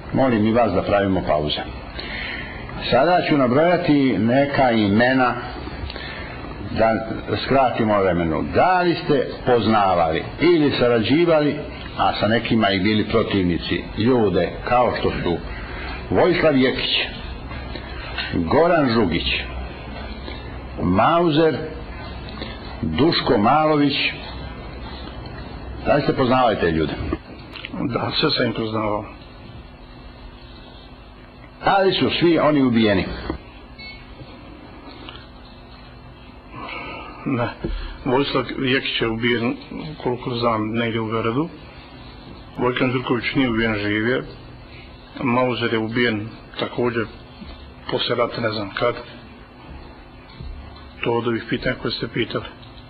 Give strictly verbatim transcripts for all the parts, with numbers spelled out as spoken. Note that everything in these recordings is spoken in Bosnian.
Molim i vas da pravimo pauze. Sada ću nabrojati neka imena da skratimo vremenu. Da li ste poznavali ili sarađivali, a sa nekima i bili protivnici, ljude kao što su Vojislav Jekić, Goran Žugić, Mauzer, Duško Malović? Da li ste poznavali te ljude? Da, sve sam im poznavao. Da li su svi oni ubijeni? Ne. Vojislav Jekić je ubijen, koliko znam, negdje u Beogradu. Vojkan Đurković nije ubijen, živ je. Mauzer je ubijen također poslije rata, ne znam kad. To od ovih pitanja koje ste pitali.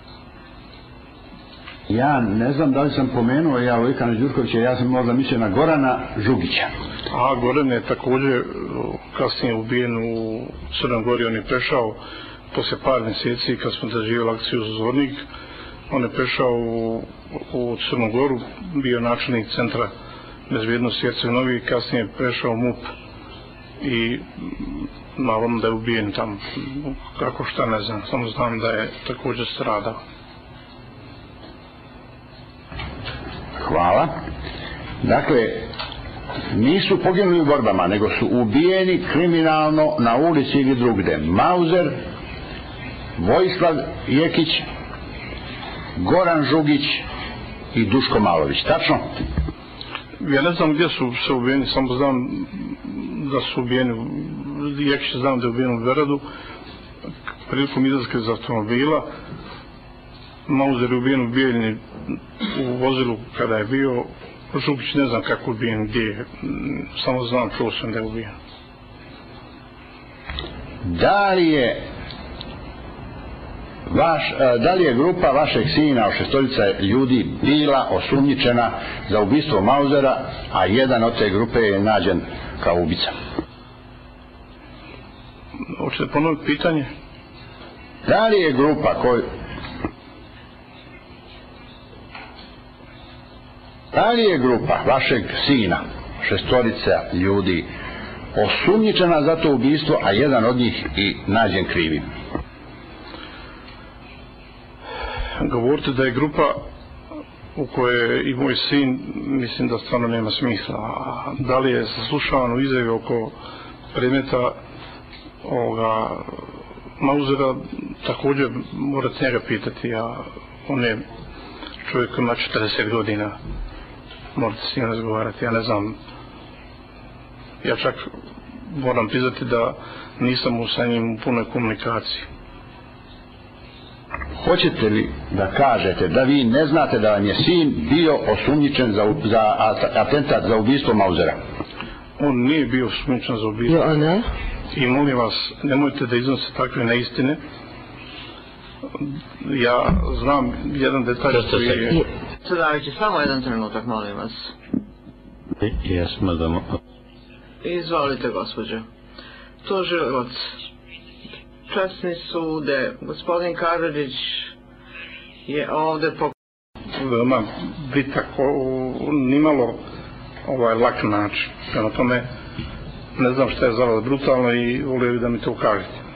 Ja ne znam da li sam pomenuo ja Vojkana Đurkovića, ja sam možda mislio na Gorana Žugića. A Goran je također kasnije ubijen u Crnoj Gori. On je prešao poslije par mjeseci kad smo doživjeli akciju Zvornik. On je prešao u, u Crnu Goru, bio načelnik centra bezbjednosti Herceg Novi, kasnije je prešao u M U P i naravno da je ubijen tamo. Kako šta ne znam, samo znam da je također stradao. Hvala. Dakle, nisu poginuli u borbama, nego su ubijeni kriminalno na ulici ili drugde. Mauzer, Vojislav Jekić, Goran Žugić i Duško Malović. Tačno? Ja ne znam gdje su se ubijeni, samo znam da su ubijeni. Jekić znam da je ubijen u Beogradu prilikom izlaska iz automobila. Mauzer je ubijen u Bijeljini u vozilu kada je bio. Žugić ne znam kako je ubijen, gdje je. Samo znam, čuo sam da je ubijen. Da li je Vaš, da li je grupa vašeg sina od šestorica ljudi bila osumnjičena za ubistvo Mauzera, a jedan od te grupe je nađen kao ubica? Hoćete ponoviti pitanje? Da li je grupa koju... Da li je grupa vašeg sina, šestorica ljudi, osumnjičena za to ubistvo, a jedan od njih i nađen krivim? Govorite da je grupa u kojoj je i moj sin, mislim da stvarno nema smisla. A da li je saslušavan u izjavi oko predmeta ovoga Mauzera, također morate njega pitati, a on je čovjek koji ima četrdeset godina, morate s njim razgovarati, ja ne znam. Ja čak moram priznati da nisam sa njim u punoj komunikaciji. Hoćete li da kažete da vi ne znate da vam je sin bio osumnjičen za, za atentat za ubistvo Mauzera? On nije bio osumnjičen za ubistvo. Jo, ne? I molim vas, nemojte da iznosite takve neistine. Ja znam jedan detalj koji je... Predsjedavajući, samo jedan trenutak, molim vas. Jesmo da... Izvolite, gospođo. Tužilac, časni sude, gospodin Karadžić je ovdje po... Veoma bitak, nimalo ovaj lak način. Prema tome, ne znam šta je za vas brutalno i volio bih da mi to kažete.